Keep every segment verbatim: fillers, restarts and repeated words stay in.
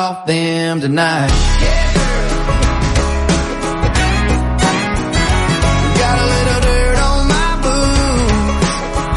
off them tonight. Yeah, girl. Got a little dirt on my boots.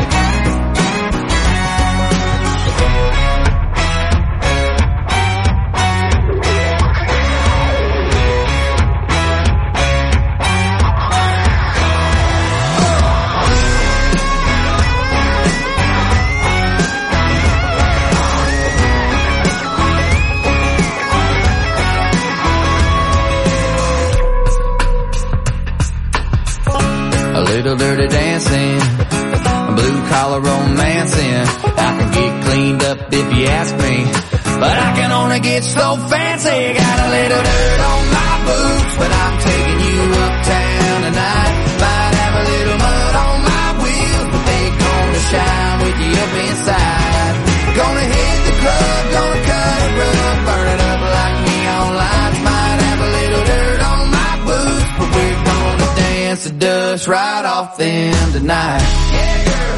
A little dirty dancing, blue collar romancing. I can get cleaned up if you ask me, but I can only get so fancy. Got a little dirt on my boots, but I'm taking you uptown tonight. Might have a little mud on my wheels, but they gonna shine with you up inside. Gonna hit the club, gonna cut it rough, burn it up like neon lights. Might have a little dirt on my boots, but we're gonna dance the dust right off them tonight. Yeah, girl.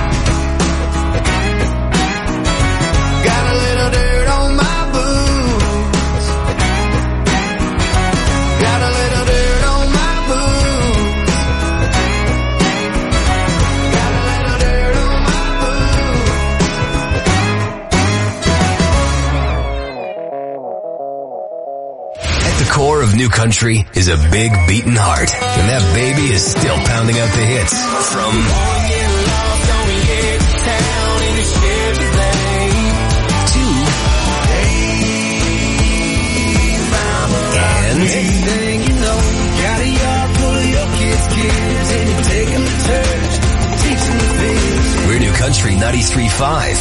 Got a little dirt on my boots. Got a little dirt on my boots. Got a little dirt on my boots. At the core of New Country is a big beating heart, and that baby is still pounding out the hits from to anything you know, got a yard full of your kids' kids, and you take them to church, teach them to fish. We're New Country ninety-three point five.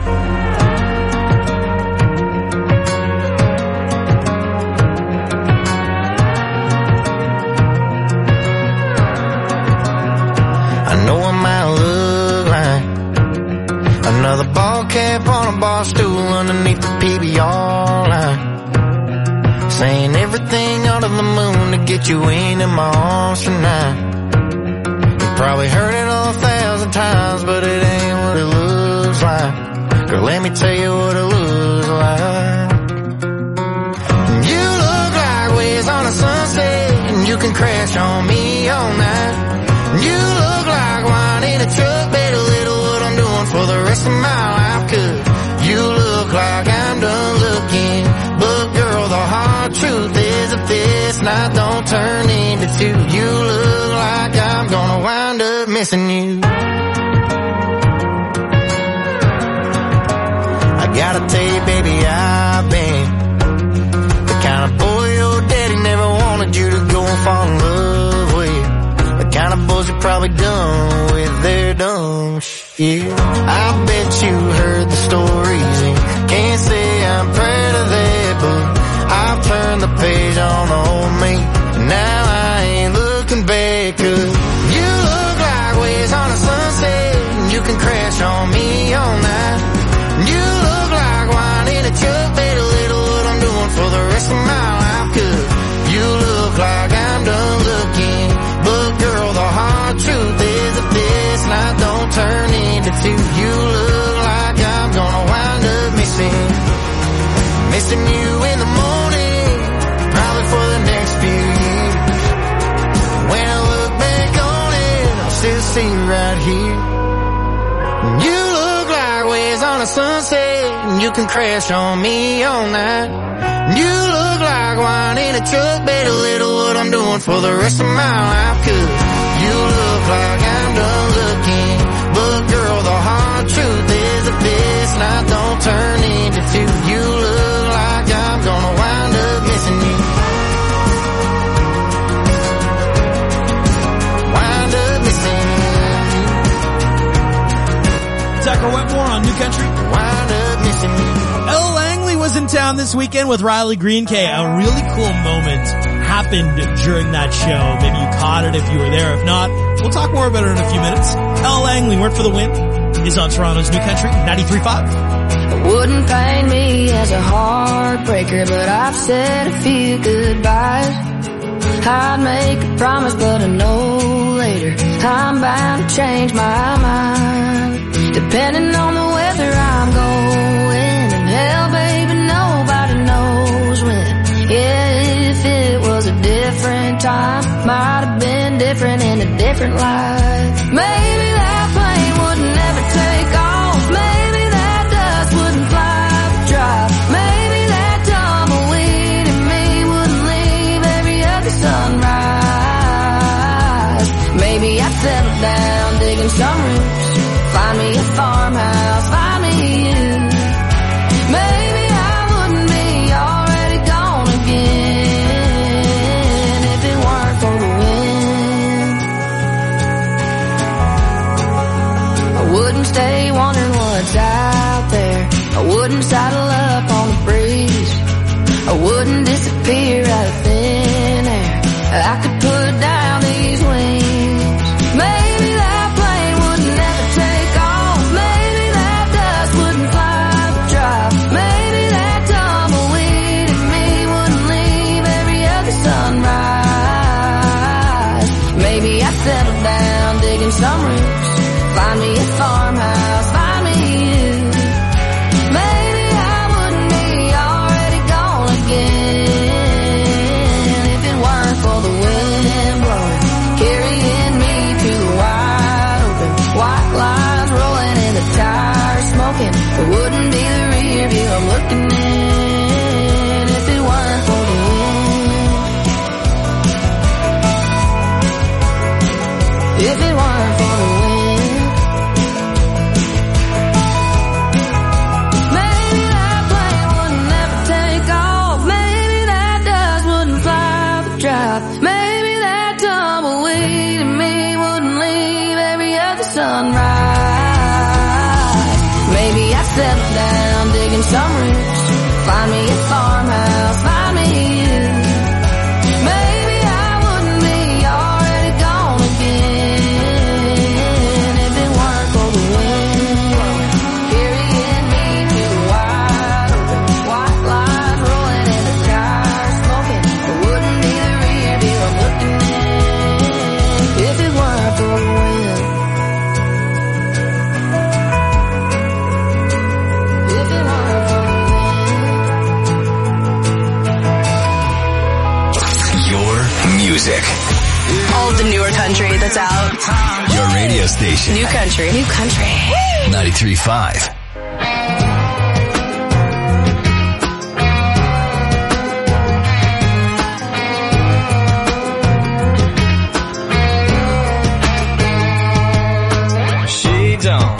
I know I might look like another ball cap on a bar stool underneath the P B R line, saying everything under the moon to get you into my arms tonight. You probably heard it a thousand times, but it ain't what it looks like. Girl, let me tell you what it looks like. You look like waves on a sunset, and you can crash on me all night. You look like wine in a truck, better little what I'm doing for the rest of my life. Cause you look like I'm done looking, but girl, the hard truth is if this night don't turn into two, you look like I'm gonna wind up missing you. I gotta tell you, baby, I've been the kind of boy your daddy never wanted you to go and fall in love with. The kind of boys you're probably done with their dumb shit. I bet you heard the stories and can't say I'm proud of that, but I've turned the page on the old me. Now I ain't looking back, cause you look like waves on a sunset, and you can crash on me all night. You look like wine in a truck, better little what I'm doing for the rest of my life. Cause you look like I'm done looking, but girl, the hard truth is if this night don't turn into two, you look like I'm gonna wind up missing, missing you in the morning, probably for the next few years. When I look back on it, I'll still see you right here. You look like waves on a sunset, and you can crash on me all night. You look like wine in a truck, better little what I'm doing for the rest of my life. Cause you look like I'm done looking, but girl, the hard truth is if this night don't turn into two, you look like I'm gonna wind up missing you. Wind up missing you. Tucker Wetmore on New Country. Wind up missing you. Elle Langley was in town this weekend with Riley Green K. A really cool moment happened during that show. Maybe you caught it if you were there. If not, we'll talk more about it in a few minutes. Elle Langley, Word for the Win, is on Toronto's New Country ninety-three point five. It wouldn't pain me as a heartbreaker, but I've said a few goodbyes. I'd make a promise, but I know later I'm bound to change my mind. Depending on the weather I'm going, and hell, baby, nobody knows. different life. Maybe that plane would never take off. Maybe that dust wouldn't fly the drive. Maybe that tumbleweed in me wouldn't leave every other sunrise. Maybe I'd settle down digging some roots, find me a farmhouse, find me you. Maybe I wouldn't be already gone again if it weren't for the wind. I wouldn't stay wondering what's out there. I wouldn't saddle up on the breeze. I wouldn't disappear out of thin air. I could put down these wings. Maybe that plane would never take off. Maybe that dust wouldn't fly the drive. Maybe that tumbleweed in me wouldn't leave every other sunrise. Maybe I'd settle down digging some roots, find me a farmhouse, find me you. Maybe I wouldn't be already gone again if it weren't for the wind blowing, carrying me to the wide open. White lines rolling in the tires smoking. It wouldn't be the rear view I'm looking in if it weren't for the wind. If it weren't for the wind. Maybe that plane would never take off. Maybe that dust wouldn't fly the drive. Maybe that tumbleweed in me wouldn't leave every other sunrise. Maybe I'd settle down digging some roots, find me a farmhouse, find me you. Maybe I wouldn't be already gone again if it weren't for the wind carrying me to the wide open. White lines rolling in the tires smoking. It wouldn't be the rear view I'm looking in if it weren't for the wind. If it weren't for the wind. Your music. All the newer country that's out. Your radio station. New country. New country. ninety-three point five. Shades on,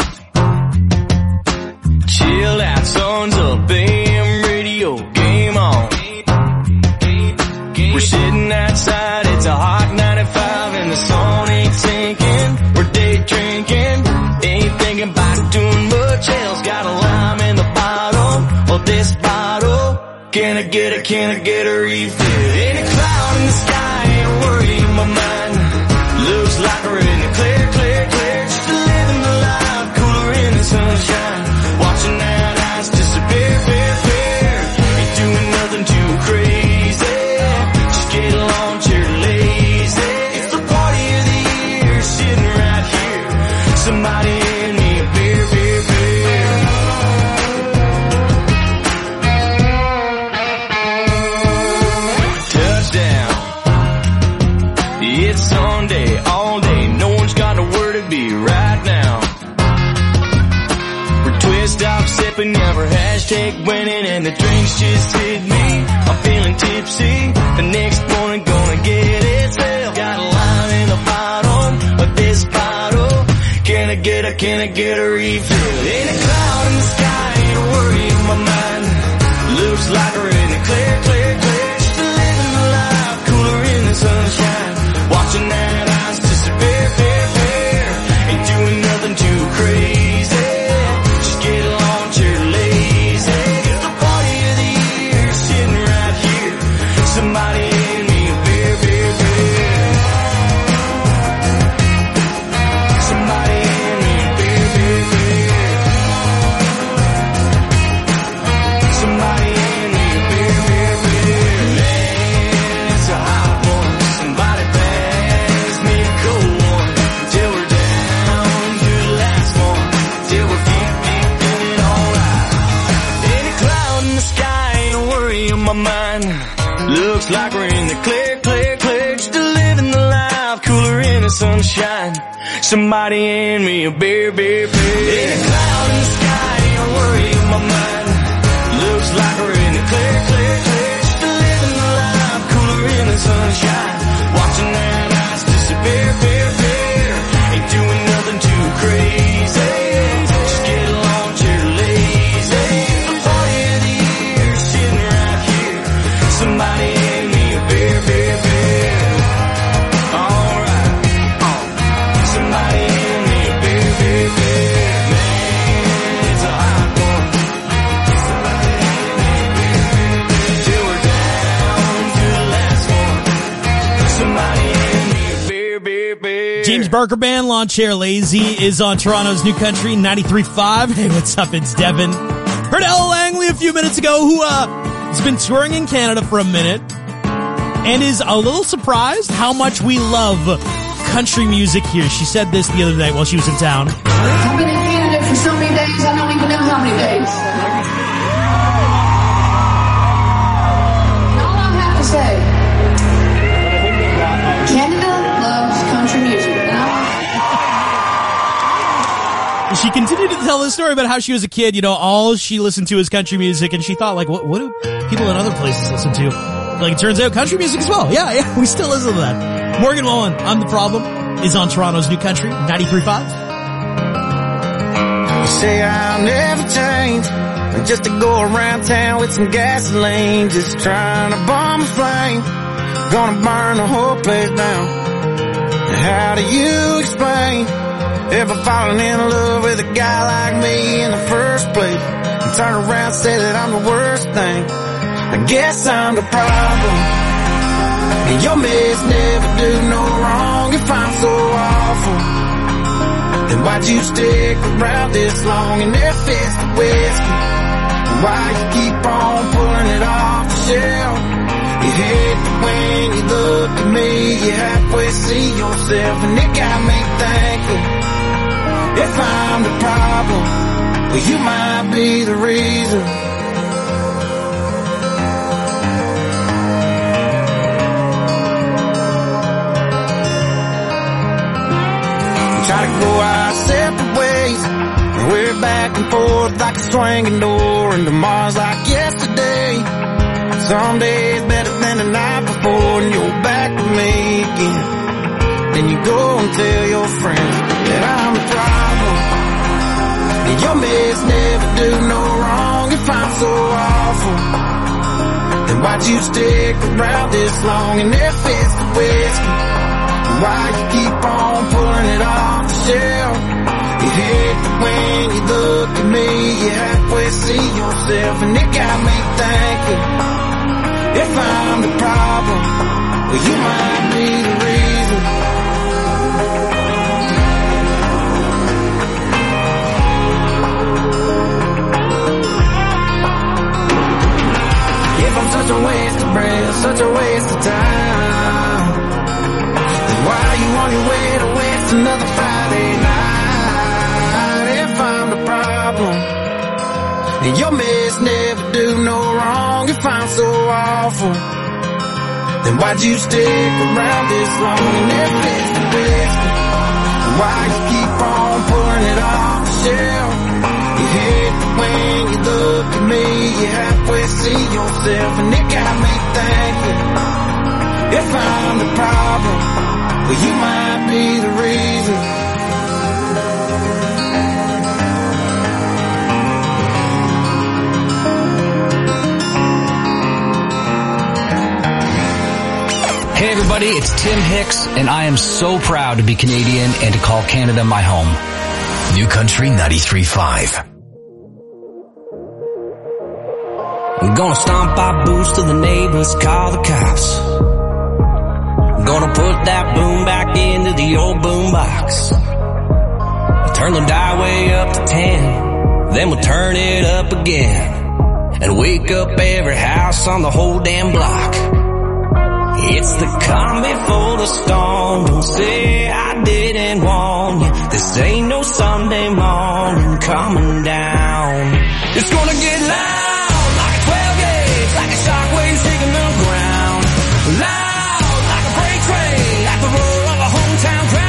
chill out, songs up, A M radio, game on. We're sitting outside, it's a hot ninety-five and the sun ain't sinking. We're day drinking, ain't thinking about doing much else. Got a lime in the bottom of this bottle. Can I get a, can I get a refill? Ain't a cloud in the sky, ain't a worry in my mind. Looks like we're in the clear, clear, clear. Just living the life, cooler in the sunshine. Watching that ice disappear, fair, fair. Ain't doing nothing too crazy. Just get along, cheer lazy. It's the party of the year, sitting right here. Somebody hand me a beer, beer, beer. Touchdown. It's Sunday, all day, no one's got nowhere to be right now. We're twist off, sipping, never hashtag winning, and the drinks just hit me. I'm feeling tipsy, the next morning gonna get it filled. Got a line in the bottom of this bottle. Can I get a, can I get a refill? Ain't a cloud in the sky, ain't a worry in my mind. Looks like we're in the clear, clear, clear. Just living the life, cooler in the sunshine. Watching that ice disappear, fair, fair. Ain't doing nothing too crazy. Just get along, cheer lazy. It's the party of the year, sitting right here. Somebody hand me a beer, beer, beer. Somebody hand me a beer, beer, beer. Somebody hand me a beer, beer, beer. Man, it's a hot one. Somebody pass me a cold one. Till we're down to the last one. Till we're deep, deep in it alright. Ain't a cloud in the sky, ain't a worry in my mind. Looks like we're in the clear, clear, clear. Just living the life, cooler in the the sunshine. Somebody hand me a beer, beer, beer. Ain't a cloud in the sky, ain't a worry in my mind. Looks like we're in the clear, clear, clear. Just living the life, cooler in the sunshine. Watching that ice disappear, beer, beer. Ain't doing nothing too crazy. Just get along, cheer lazy. I'm forty of the year, sitting right here. Somebody hand me a beer, beer, beer. Alright, uh. Somebody hand me a beer, beer, beer. Man, it's a hot one. Somebody hand me a beer, beer, beer. Till we're down to the last one. Somebody hand me a beer, beer, beer. James Barker Band, Lawn Chair Lazy is on Toronto's New Country ninety-three point five. Hey, what's up? It's Devin. Heard Ella Langley a few minutes ago, who uh has been touring in Canada for a minute and is a little surprised how much we love country music here. She said this the other day while she was in town. I've been in Canada for so many days, I don't even know how many days. And all I have to say, Canada loves country music. She continued to tell this story about how she was a kid, you know, all she listened to was country music, and she thought, like, what, what do people in other places listen to? Like, it turns out country music as well. Yeah, yeah, we still listen to that. Morgan Wallen, I'm the Problem, is on Toronto's New Country ninety-three point five. You say I'll never change, just to go around town with some gasoline, just trying to bomb a flame, gonna burn the whole place down. How do you explain ever falling in love with a guy like me in the first place, and turn around and say that I'm the worst thing? I guess I'm the problem, and your mess never do no wrong. If I'm so awful, then why'd you stick around this long? And if it's the whiskey, why you keep on pulling it off the shelf? You hate that when you look at me, you halfway see yourself, and it got me thinking, if I'm the problem, well, you might be the reason. We try to go our separate ways, and we're back and forth like a swinging door, and tomorrow's like yesterday. Some days better than the night before, and you're back with me again. Then you go and tell your friends that I'm the problem, and your mess never do no wrong. If I'm so awful, then why'd you stick around this long? And if it's the whiskey, why you keep on pulling it off the shelf? You hate that when you look at me, you halfway see yourself, and it got me thinking, if I'm the problem, well, you might be the reason. If I'm such a waste of breath, such a waste of time, then why are you on your way to waste another Friday night? If I'm the problem, and your mess never do no wrong. If I'm so awful, then why'd you stick around this long? And if it's the whiskey, why you keep on pulling it off the shelf? You hate that when you look at me, you halfway see yourself, and it got me thinking, if I'm the problem, well, you might be the reason. Hey everybody, it's Tim Hicks, and I am so proud to be Canadian and to call Canada my home. New Country ninety-three point five. I'm gonna stomp our boots till the neighbors call the cops. I'm gonna put that boom back into the old boom box. Turn the dial way up to ten, then we'll turn it up again, and wake up every house on the whole damn block. It's the calm before the storm. Don't say I didn't warn you. This ain't no Sunday morning coming down. It's gonna get loud like a twelve gauge, like a shockwave shaking the ground. Loud like a freight train, like the roar of a hometown crowd.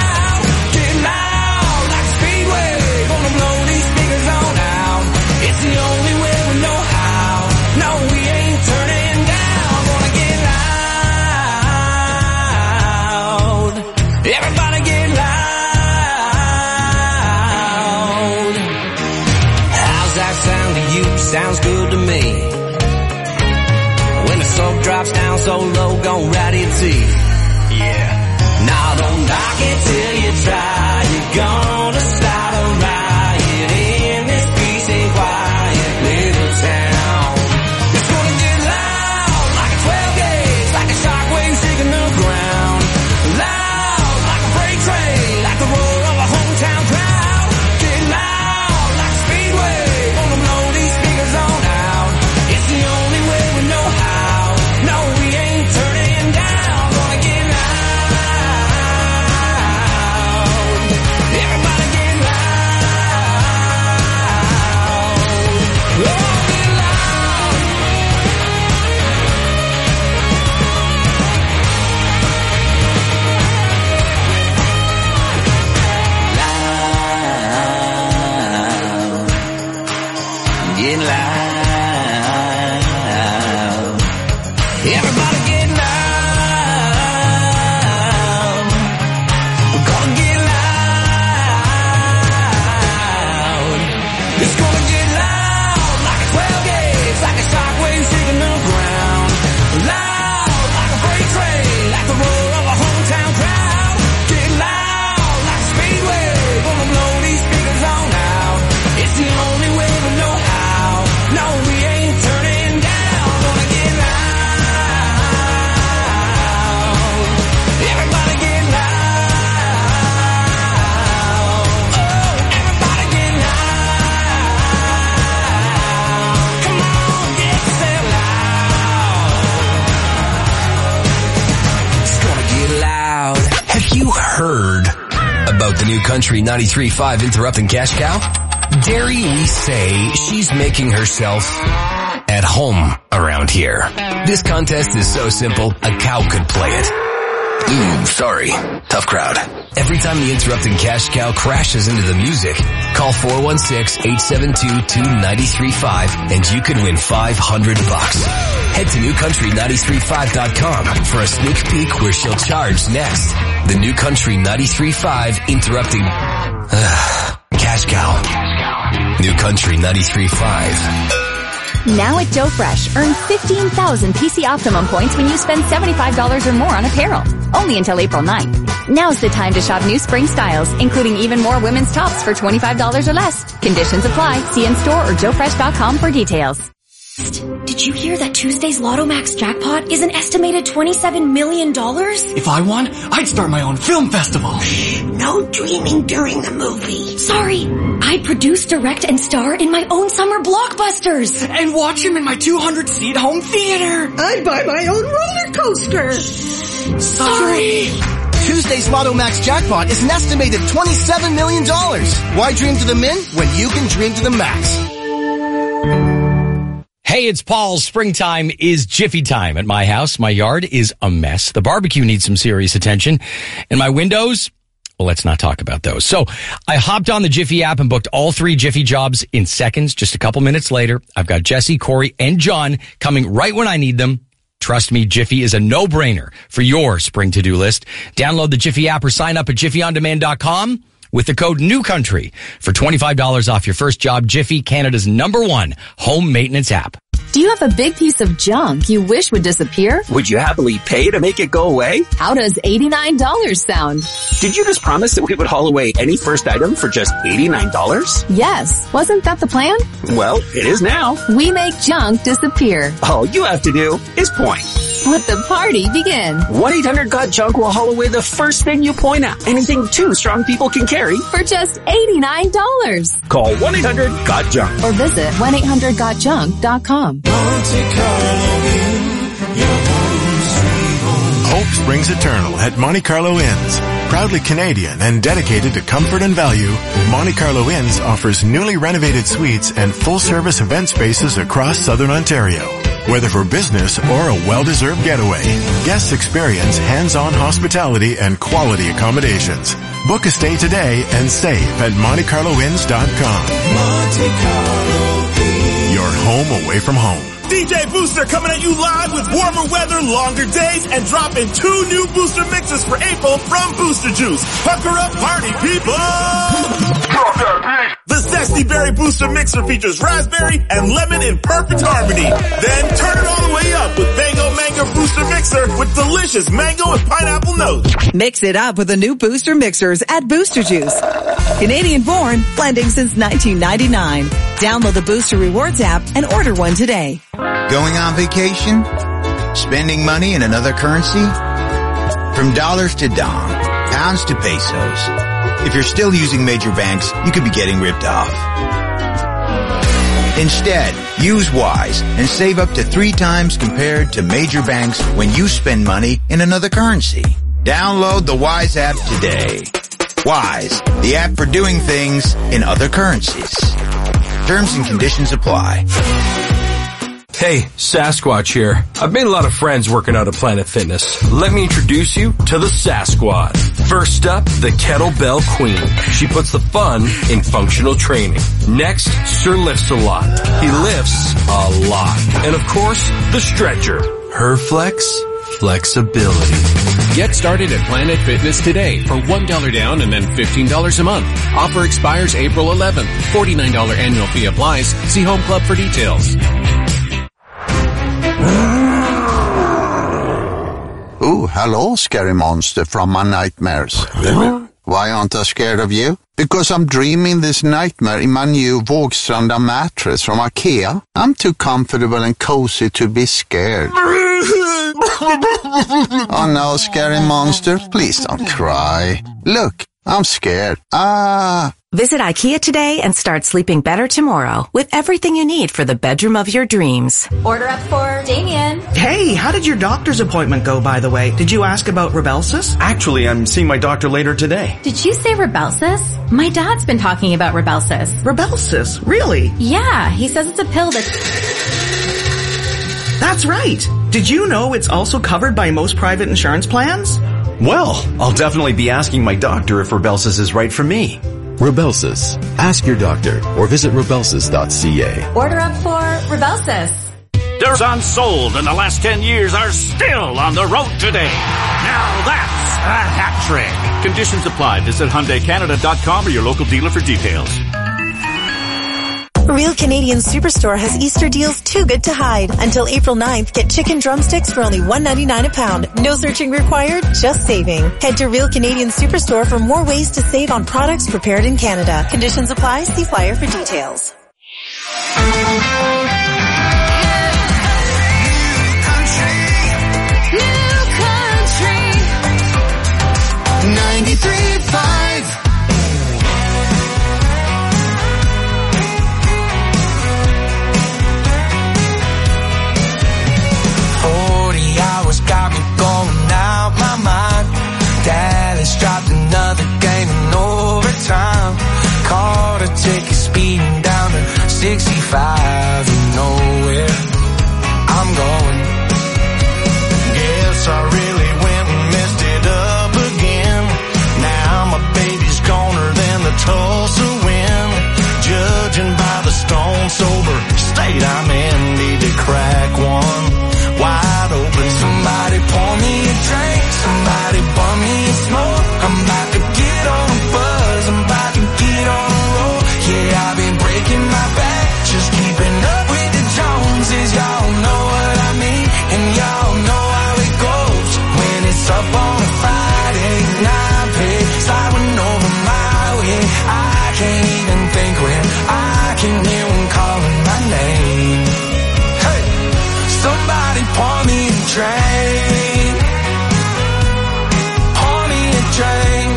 sounds good to me. When the smoke drops down so low, gon' ride it see. Yeah. Now don't knock it till you try. You're gonna start a riot in this peace and quiet little town. It's gonna get loud like a twelve gauge, like a shockwave shaking the ground. Loud like a freight train, like the roar of a hometown crowd. Get loud like a speedway, gonna blow these speakers on out. It's the only way we know how. No, we ain't turning down. Gonna get loud. Everybody get loud. Oh, get Get loud. Everybody get loud. We're gonna get loud. It's gonna get loud like a twelve gauge, like a shockwave shaking the ground. Loud like a freight train, like the roar of a hometown crowd. Get loud like a speedway, gonna blow these speakers on out. It's the only way we know how. No, we ain't turning down. Gonna get loud. Everybody get loud. Oh, everybody get loud. Come on, get yourself loud. It's gonna get loud. Have you heard about the new Country ninety-three point five interrupting cash cow? Dare we say she's making herself at home around here. This contest is so simple, a cow could play it. Ooh, sorry. Tough crowd. Every time the interrupting cash cow crashes into the music, call four one six, eight seven two, two nine three five and you could win five hundred bucks. Head to new country ninety-three point five dot com for a sneak peek where she'll charge next. The New Country ninety-three point five interrupting uh, cash cow. New Country ninety-three point five. Now at Joe Fresh, earn fifteen thousand P C Optimum points when you spend seventy-five dollars or more on apparel. Only until April ninth. Now's the time to shop new spring styles, including even more women's tops for twenty-five dollars or less. Conditions apply. See in-store or joe fresh dot com for details. Did you hear that Tuesday's Lotto Max jackpot is an estimated twenty-seven million dollars? If I won, I'd start my own film festival. Shh, no dreaming during the movie. Sorry, I produce, direct, and star in my own summer blockbusters. And watch him in my two hundred seat home theater. I'd buy my own roller coaster. Sorry. Tuesday's Lotto Max jackpot is an estimated twenty-seven million dollars. Why dream to the min when you can dream to the max? Hey, it's Paul. Springtime is Jiffy time at my house. My yard is a mess. The barbecue needs some serious attention. And my windows, well, let's not talk about those. So I hopped on the Jiffy app and booked all three Jiffy jobs in seconds. Just a couple minutes later, I've got Jesse, Corey, and John coming right when I need them. Trust me, Jiffy is a no-brainer for your spring to-do list. Download the Jiffy app or sign up at jiffy on demand dot com. With the code NEWCOUNTRY for twenty-five dollars off your first job. Jiffy, Canada's number one home maintenance app. Do you have a big piece of junk you wish would disappear? Would you happily pay to make it go away? How does eighty-nine dollars sound? Did you just promise that we would haul away any first item for just eighty-nine dollars? Yes. Wasn't that the plan? Well, it is now. We make junk disappear. All you have to do is point. Let the party begin. one eight hundred got junk will haul away the first thing you point at. Anything two strong people can carry. For just eighty-nine dollars. Call one eight hundred got junk. Or visit one eight hundred got junk dot com. Hope springs eternal at Monte Carlo Inns. Proudly Canadian and dedicated to comfort and value, Monte Carlo Inns offers newly renovated suites and full-service event spaces across southern Ontario. Whether for business or a well-deserved getaway, guests experience hands-on hospitality and quality accommodations. Book a stay today and save at monte carlo inns dot com. Monte Carlo Inns. your home away from home. D J Booster coming at you live with warmer weather, longer days, and dropping two new Booster mixes for April from Booster Juice. Pucker up, party people! Drop that beat! The Zesty Berry Booster Mixer features raspberry and lemon in perfect harmony. Then turn it all the way up with Mango Mango Booster Mixer with delicious mango and pineapple notes. Mix it up with the new Booster Mixers at Booster Juice. Canadian born, blending since nineteen ninety-nine. Download the Booster Rewards app and order one today. Going on vacation? Spending money in another currency? From dollars to dong, pounds to pesos. If you're still using major banks, you could be getting ripped off. Instead, use Wise and save up to three times compared to major banks when you spend money in another currency. Download the Wise app today. Wise, the app for doing things in other currencies. Terms and conditions apply. Hey, Sasquatch here. I've made a lot of friends working out at Planet Fitness. Let me introduce you to the Sasquad. First up, the Kettlebell Queen. She puts the fun in functional training. Next, Sir Lifts a Lot. He lifts a lot. And of course, the Stretcher. Her flex, flexibility. Get started at Planet Fitness today for one dollar down and then fifteen dollars a month. Offer expires April eleventh. forty-nine dollars annual fee applies. See Home Club for details. Oh, hello, scary monster from my nightmares. Why aren't I scared of you? Because I'm dreaming this nightmare in my new Vågstranda mattress from IKEA. I'm too comfortable and cozy to be scared. Oh no, scary monster, please don't cry. Look, I'm scared. Ah. Visit IKEA today and start sleeping better tomorrow with everything you need for the bedroom of your dreams. Order up for Damien. Hey, how did your doctor's appointment go, by the way? Did you ask about Rybelsus? Actually, I'm seeing my doctor later today. Did you say Rybelsus? My dad's been talking about Rybelsus. Rybelsus? Really? Yeah, he says it's a pill that's... That's right. Did you know it's also covered by most private insurance plans? Well, I'll definitely be asking my doctor if Rybelsus is right for me. Rybelsus. Ask your doctor or visit rybelsus dot c a. Order up for Rybelsus. There's unsold in the last ten years are still on the road today. Now that's a hat trick. Conditions apply. Visit Hyundai Canada dot com or your local dealer for details. Real Canadian Superstore has Easter deals too good to hide. Until April ninth, get chicken drumsticks for only one ninety-nine a pound. No searching required, just saving. Head to Real Canadian Superstore for more ways to save on products prepared in Canada. Conditions apply. See flyer for details. ninety-three point five Got me going out my mind. Dallas dropped another game in overtime. Caught a ticket speeding down to sixty-five. You know where I'm going. Guess I really went and messed it up again. Now my baby's goner than the Tulsa wind. Judging by the stone sober state I'm in, need to crack one wide open. Somebody pour me a drink, somebody pour me a smoke. I'm about to get on a buzz, I'm about to get on a roll. Yeah, I've been breaking my back, just keeping up with the Joneses. Y'all know what I mean, and y'all know how it goes. When it's up on a Friday night, pay sliding over my way. I can't even think when I can hear one calling my name. Hey, somebody pour me a drink, pour me a drink.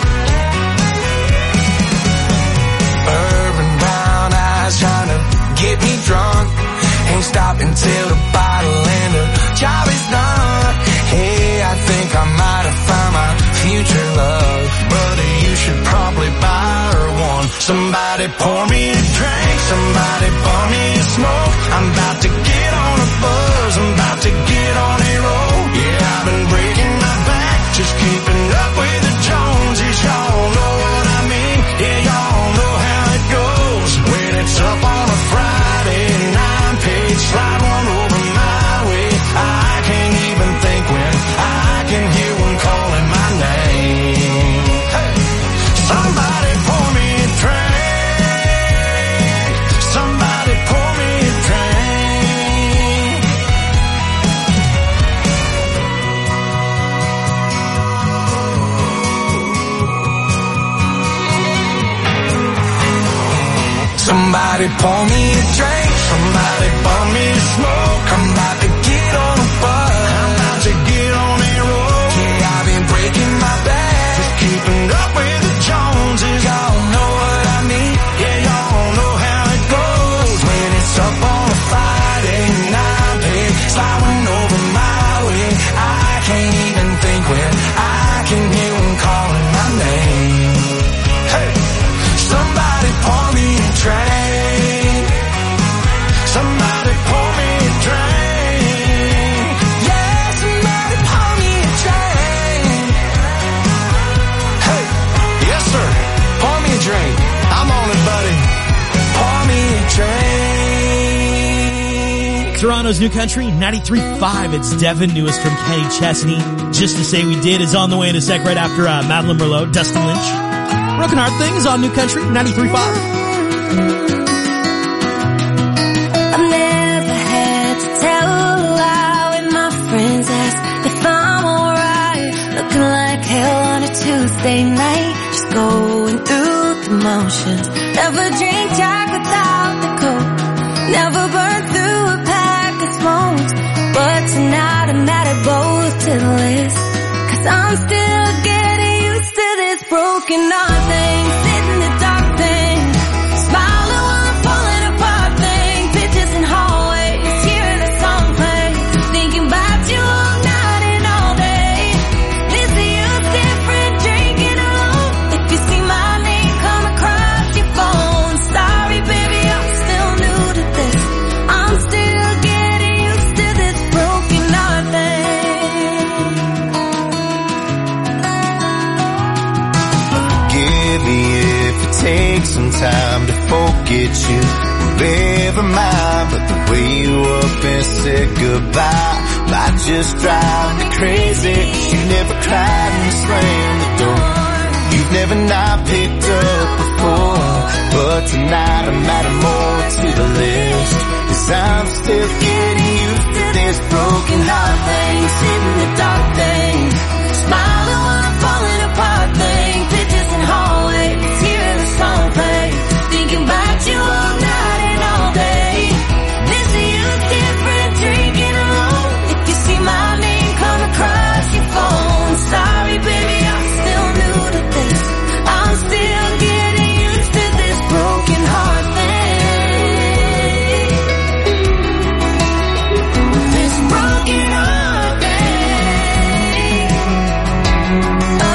Urban brown eyes trying to get me drunk. Ain't stopping till the bottle and the job is done. Hey, I think I might have found my future love, but you should probably buy her one. Somebody pour me a drink, somebody pour me a smoke. I'm about to get on a buzz, I'm about to get on a roll. Yeah, I've been breaking my back, just keeping up with the Joneses. Y'all know what I mean, yeah, y'all know how it goes. When it's up on a Friday Somebody pour me a drink, somebody pour me a smoke. I'm about to get on a bus, I'm about to get on a roll. Yeah, I've been breaking my back, just keeping up with the Joneses. Y'all know what I mean, yeah, y'all know how it goes. When it's up on a Friday night, hey, sliding over my way, I can't even think where I can hear them calling my name. Hey, somebody pour me a drink, somebody pour me a drink. Yeah, somebody pour me a drink. Hey, yes sir, pour me a drink. I'm on it, buddy. Pour me a drink. Toronto's New Country, ninety-three point five. It's Devin, newest from Kenny Chesney. Just to Say We Did is on the way in a sec right after uh, Madeline Merlot, Dustin Lynch. Broken Heart Things on New Country, ninety-three point five. I've never had to tell a lie when my friends ask if I'm alright. Looking like hell on a Tuesday night, just going through the motions. Never drink Jack without the Coke, never burn through a pack of smokes. But tonight I'm added both to the list, cause I'm still getting used to this broken heart thing. Sit in the dark thing, smiling while I'm falling apart thing. Pictures in hallways, hearing the song play, thinking about you all night and all day. Missing you different, drinking alone. If you see my name come across your phone, sorry baby, I'm still new to this. I'm still getting used to this broken heart thing. Forgive me if it takes some time to forget you, wherever mine. But the way you up and said goodbye might just drive me crazy. You never cried and slammed the door, you've never not picked up before. But tonight I'm adding more to the list, cause I'm still getting used to this broken heart thing. Sit in the dark thing, smiling while I'm falling apart thing. Pictures in hallways, hearing the song play, thinking about you all night and all day. Missing you different, drinking alone. If you see my name come across your phone, sorry baby, I'm still new to this. I'm still getting used to this broken heart thing. This broken heart thing. Oh,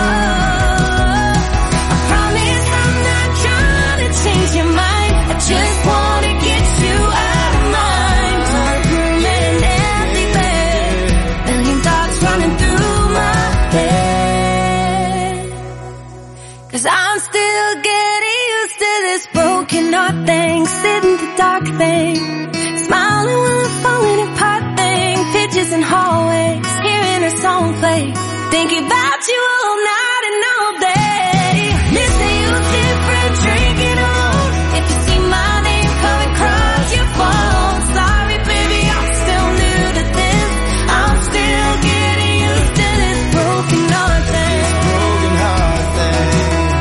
I promise I'm not trying to change your mind, I just wanna get you out of mind. Dark room and an empty bed, million thoughts running through my head. Cause I'm still getting used to this broken heart thing. Sit in the dark thing, smiling while I'm falling apart thing. Pictures in hallways, hearing her song play, thinking about you all night and all day. Missing you different, drinking alone. If you see my name coming across your phone, sorry baby, I'm still new to this. I'm still getting used to this broken heart thing. Broken heart thing.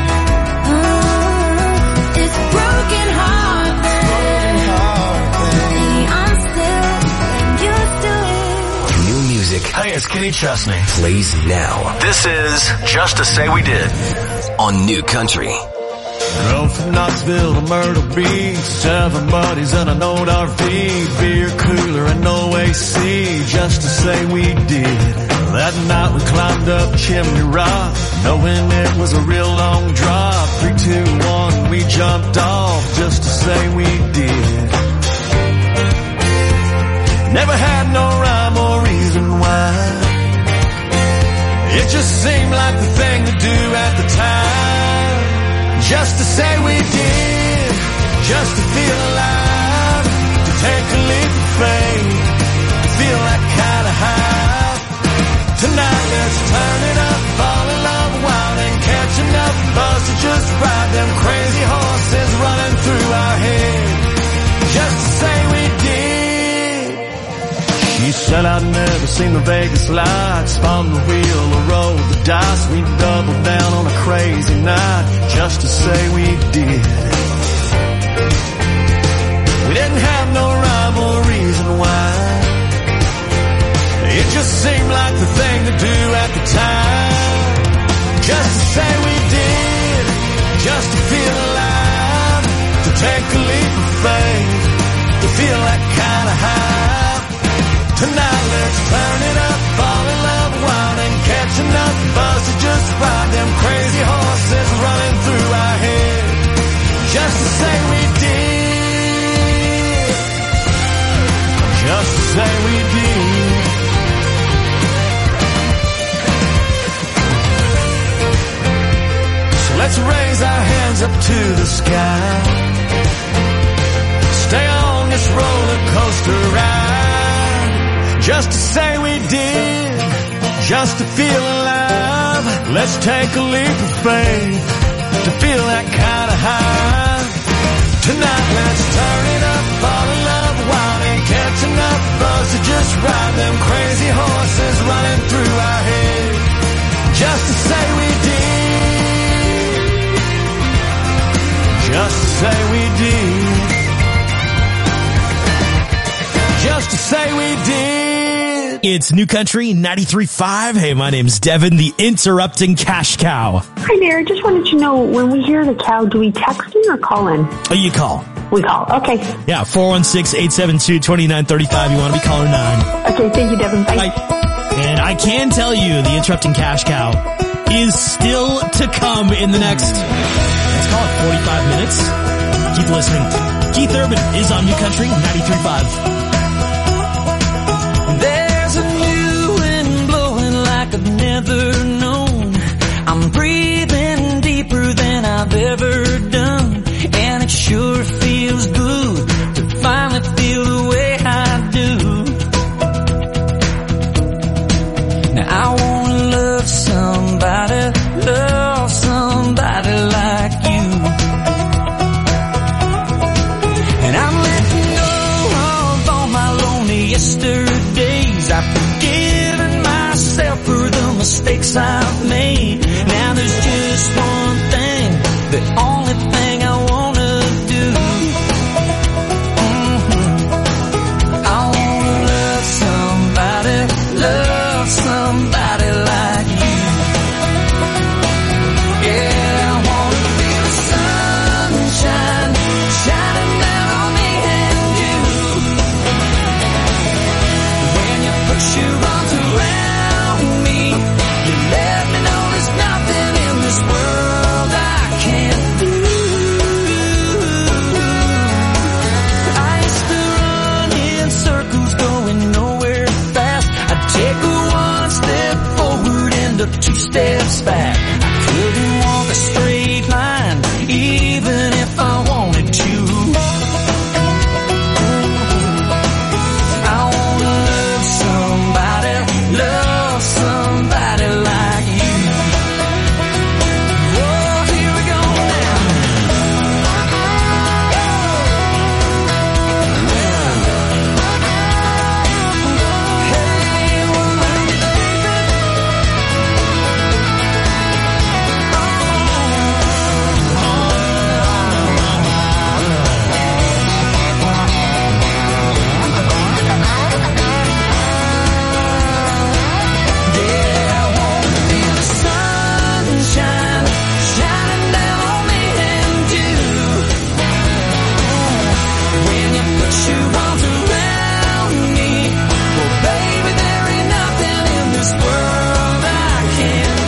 It's a broken heart thing. I'm still getting used to it. New music. Hey, it's Kenny Chesney. Plays now. This is Just to Say We Did on New Country. Drove from Knoxville to Myrtle Beach, seven buddies and an old R V, beer cooler and no A C, just to say we did. That night we climbed up Chimney Rock, knowing it was a real long drop. Three, two, one, we jumped off, just to say we did. Never had no rhyme or reason why, it just seemed like the thing to do at the time. Just to say we did, just to feel alive, to take a leap of faith, to feel that kind of high. Tonight let's turn it up, fall in love wild and catch enough buzz to just ride them crazy horses running through our head. Just to say we did. She said I'd never seen the Vegas lights, spun the wheel or rolled the dice. We doubled down on a crazy night, just to say we did. hands up to the sky. Stay on this roller coaster ride. Just to say we did, just to feel alive. Let's take a leap of faith to feel that kind of high. Tonight let's turn it up, fall in love wild, ain't catching up buzz to just ride them crazy horses running through our head. Just to say we did, just to say we did, just to say we did. It's New Country ninety-three point five. Hey, my name's Devin, the interrupting cash cow. Hi there. Just wanted to know, when we hear the cow, do we text in or call in? Oh, you call. We call. Okay. Yeah, four one six, eight seven two, two nine three five. You want to be caller nine. Okay, thank you, Devin. Bye. Bye. And I can tell you, the interrupting cash cow is still to come in the next, let's call it forty-five minutes. Keep listening. Keith Urban is on New Country ninety-three point five. There's a new wind blowing like I've never known. I'm breathing deeper than I've ever done. And it sure feels good to finally feel the way I do. Now I wanna love somebody, love somebody like you. And I'm letting go of all my lonely yesterdays. I've forgiven myself for the mistakes I've made. Now there's just one thing, the only thing I wanna do. Mm-hmm. I wanna love somebody, love somebody like you. Yeah, I wanna feel the sunshine shining down on me and you. When you put your arms around me, you let me know there's nothing in this world I can't do. I used to run in circles going nowhere fast. I'd take a one step forward and a two steps back. I couldn't walk a straight line even if I wanted to. I wanna love somebody, love somebody like you. Oh, here we go now. Hey, woman, yeah, I wanna feel the sunshine shining down on me and you. When you put your arms around me, well, baby, there ain't nothing in this world I can't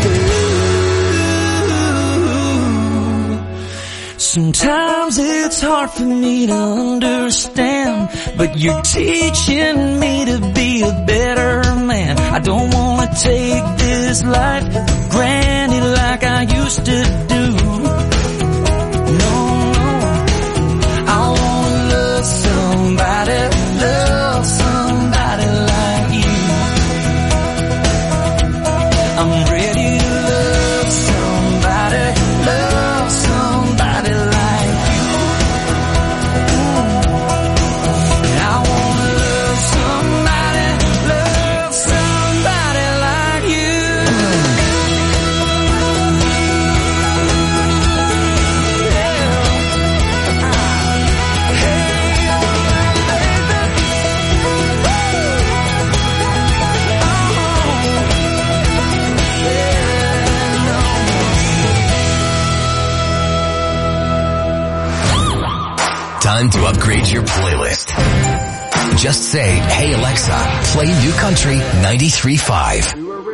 do. Sometimes it's hard for me to understand, but you're teaching me to be a better man. I don't wanna take this life for granted like I used to do. No, no. I wanna love somebody, love somebody like you. I'm ready to love somebody, love somebody like you. And I wanna love somebody, love somebody like you. Time to upgrade your playlist. Just say, hey Alexa, play New Country ninety-three point five.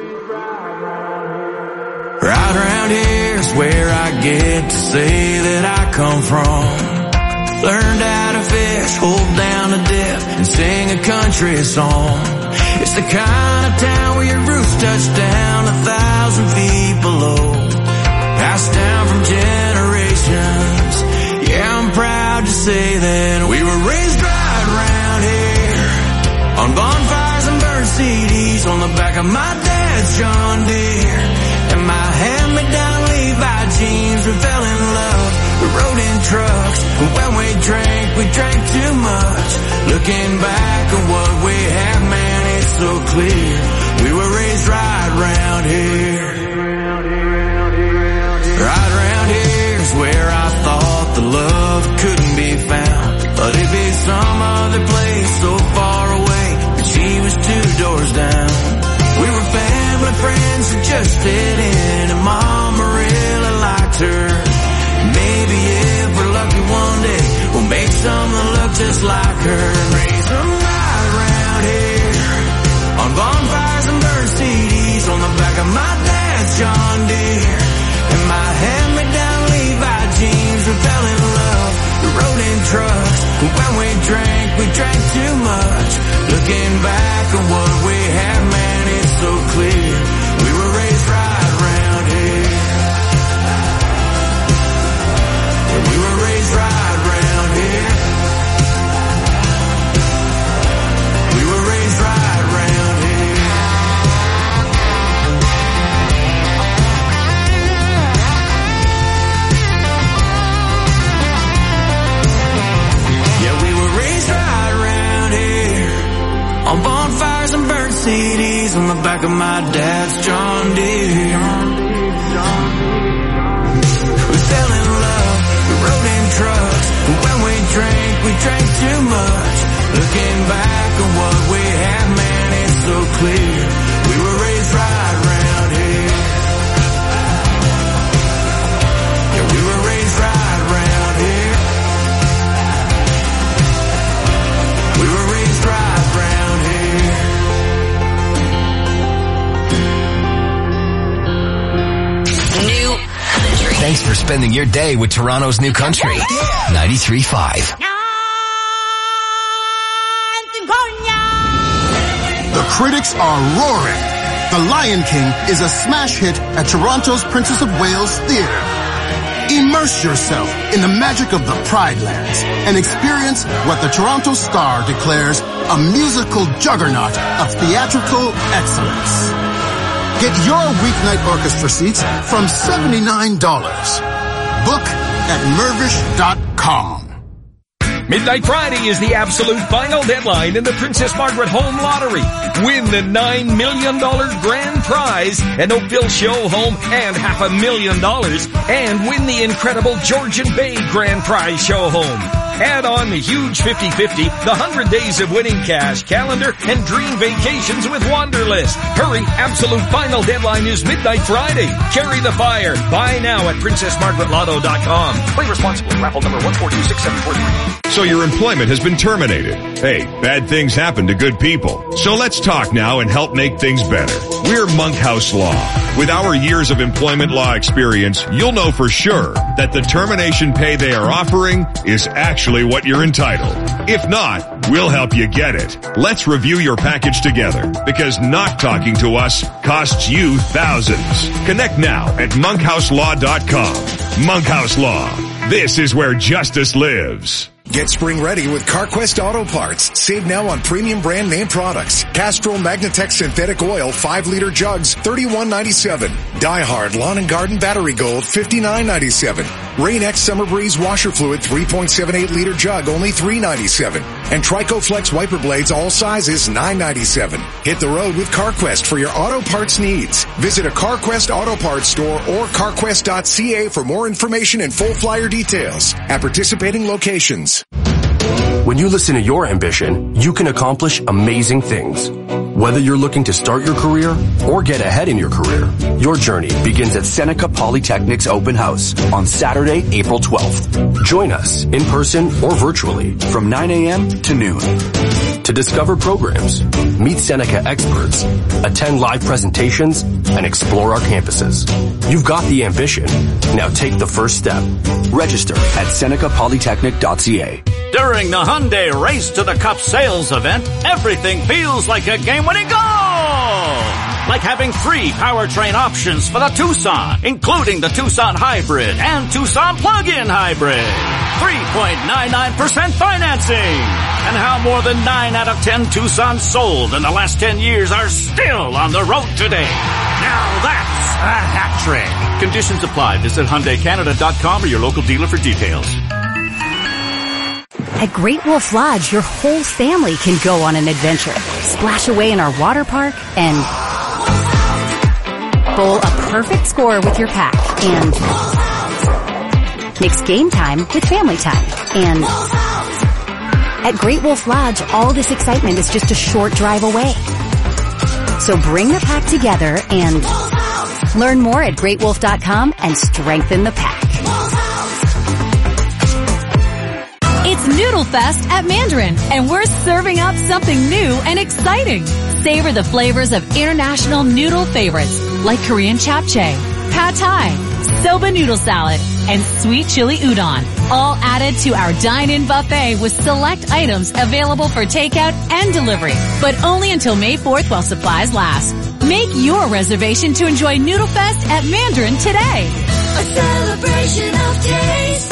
Right around here is where I get to say that I come from. Learned how to fish, hold down a dip, and sing a country song. It's the kind of town where your roots touch down a thousand feet below. Passed down from generation traditions. Yeah, I'm proud to say that we were raised right around here, on bonfires and burnt C Ds, on the back of my dad's John Deere, and my hand-me-down Levi jeans. We fell in love, we rode in trucks, and when we drank, we drank too much. Looking back at what we had, man, it's so clear. We were raised right around here. Right around here's where I thought the love couldn't be found, but it'd be some other place so far away, but she was two doors down. We were family friends who just fit in, and Mama really liked her. Maybe if we're lucky one day, we'll make some that look just like her and raise them right around here, on bonfires and burnt C Ds, on the back of my dad's John Deere, and my hand-me-down Levi jeans. We fell in love, we rode in trucks, and when we drank, we drank too much. Looking back at what we had, man, it's so clear. We were raised right around here. We were raised right around here. We were raised right around here. Yeah, we were raised right around here, on bonfires and burnt C Ds, on the back of my dad's John Deere. We fell in love, we rode in trucks, and when we drank, we drank too much. Looking back at what we had, man, it's so clear. We were raised right around here. Yeah, we were raised right around here. We were raised right around here. New Country. Thanks for spending your day with Toronto's New Country. ninety-three point five. The critics are roaring. The Lion King is a smash hit at Toronto's Princess of Wales Theatre. Immerse yourself in the magic of the Pride Lands and experience what the Toronto Star declares a musical juggernaut of theatrical excellence. Get your weeknight orchestra seats from seventy-nine dollars. Book at mervish dot com. Midnight Friday is the absolute final deadline in the Princess Margaret Home Lottery. Win the nine million dollars grand prize, an Oakville show home and half a million dollars, and win the incredible Georgian Bay grand prize show home. Add on the huge fifty-fifty, the one hundred days of winning cash calendar, and dream vacations with Wanderlist. Hurry, absolute final deadline is Midnight Friday. Carry the fire. Buy now at princess margaret lotto dot com. Play responsibly. Raffle number one four two six seven four three. So your employment has been terminated. Hey, bad things happen to good people. So let's talk now and help make things better. We're Monkhouse Law. With our years of employment law experience, you'll know for sure that the termination pay they are offering is actually what you're entitled. If not, we'll help you get it. Let's review your package together, because not talking to us costs you thousands. Connect now at monkhouse law dot com. Monkhouse Law. This is where justice lives. Get spring ready with CarQuest Auto Parts. Save now on premium brand name products. Castrol Magnatech Synthetic Oil five liter jugs, thirty-one ninety-seven. Diehard Lawn and Garden Battery Gold, fifty-nine ninety-seven. Rain-X Summer Breeze Washer Fluid three point seven eight liter jug, only three ninety-seven. And Trico Flex Wiper Blades all sizes, nine ninety-seven. Hit the road with CarQuest for your auto parts needs. Visit a CarQuest Auto Parts store or carquest dot c a for more information and full flyer details at participating locations. When you listen to your ambition, you can accomplish amazing things. Whether you're looking to start your career or get ahead in your career, your journey begins at Seneca Polytechnic's open house on Saturday, April twelfth. Join us in person or virtually from nine a.m. to noon. To discover programs, meet Seneca experts, attend live presentations, and explore our campuses. You've got the ambition. Now take the first step. Register at seneca polytechnic dot c a. During the Hyundai Race to the Cup sales event, everything feels like a game-winning goal! like having three powertrain options for the Tucson, including the Tucson Hybrid and Tucson Plug-in Hybrid. three point nine nine percent financing. And how more than nine out of ten Tucsons sold in the last ten years are still on the road today. Now that's a hat trick. Conditions apply. Visit Hyundai Canada dot com or your local dealer for details. At Great Wolf Lodge, your whole family can go on an adventure. Splash away in our water park and bowl a perfect score with your pack. And mix game time with family time. And at Great Wolf Lodge, all this excitement is just a short drive away. So bring the pack together and learn more at great wolf dot com and strengthen the pack. It's Noodle Fest at Mandarin, and we're serving up something new and exciting. Savor the flavors of international noodle favorites like Korean japchae, pad thai, soba noodle salad, and sweet chili udon, all added to our dine-in buffet with select items available for takeout and delivery, but only until May fourth while supplies last. Make your reservation to enjoy Noodle Fest at Mandarin today. A celebration of taste,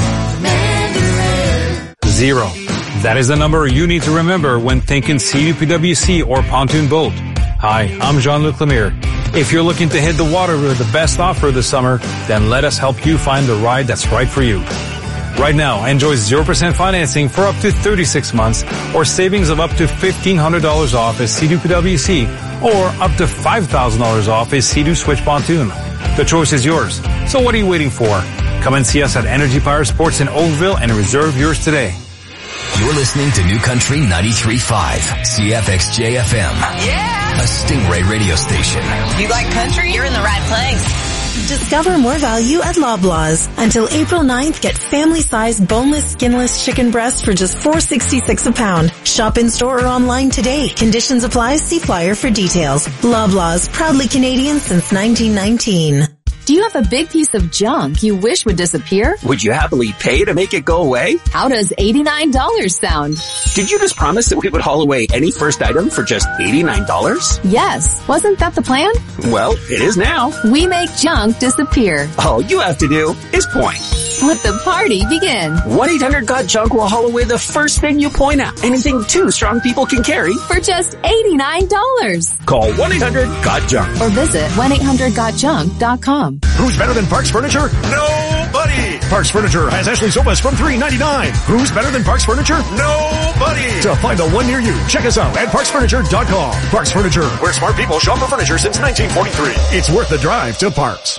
Mandarin. Zero. That is the number you need to remember when thinking C D P W C or pontoon boat. Hi, I'm Jean-Luc Lemire. If you're looking to hit the water with the best offer this summer, then let us help you find the ride that's right for you. Right now, enjoy zero percent financing for up to thirty-six months or savings of up to fifteen hundred dollars off a C D P W C or up to five thousand dollars off a Sea-Doo Switch pontoon. The choice is yours. So what are you waiting for? Come and see us at Energy Power Sports in Oakville and reserve yours today. You're listening to New Country ninety-three point five, C F X J F M. Yeah! A Stingray radio station. You like country? You're in the right place. Discover more value at Loblaws. Until April ninth, get family-sized boneless, skinless chicken breasts for just four dollars and sixty-six cents a pound. Shop in-store or online today. Conditions apply. See flyer for details. Loblaws, proudly Canadian since nineteen nineteen. Do you have a big piece of junk you wish would disappear? Would you happily pay to make it go away? How does eighty-nine dollars sound? Did you just promise that we would haul away any first item for just eighty-nine dollars? Yes. Wasn't that the plan? Well, it is now. We make junk disappear. All you have to do is point. Let the party begin. one eight hundred got junk will haul away the first thing you point at. Anything two strong people can carry. For just eighty-nine dollars. Call one eight hundred got junk. Or visit one eight hundred got junk dot com. Who's better than Parks Furniture? Nobody! Parks Furniture has Ashley sofas from three ninety-nine. Who's better than Parks Furniture? Nobody! To find the one near you, check us out at parks furniture dot com. Parks Furniture, where smart people shop for furniture since nineteen forty-three. It's worth the drive to Parks.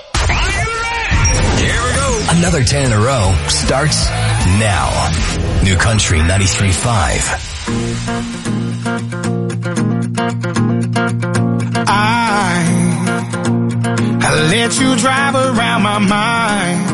Here we go. Another ten in a row starts now. New Country ninety-three point five. I, I let you drive around my mind.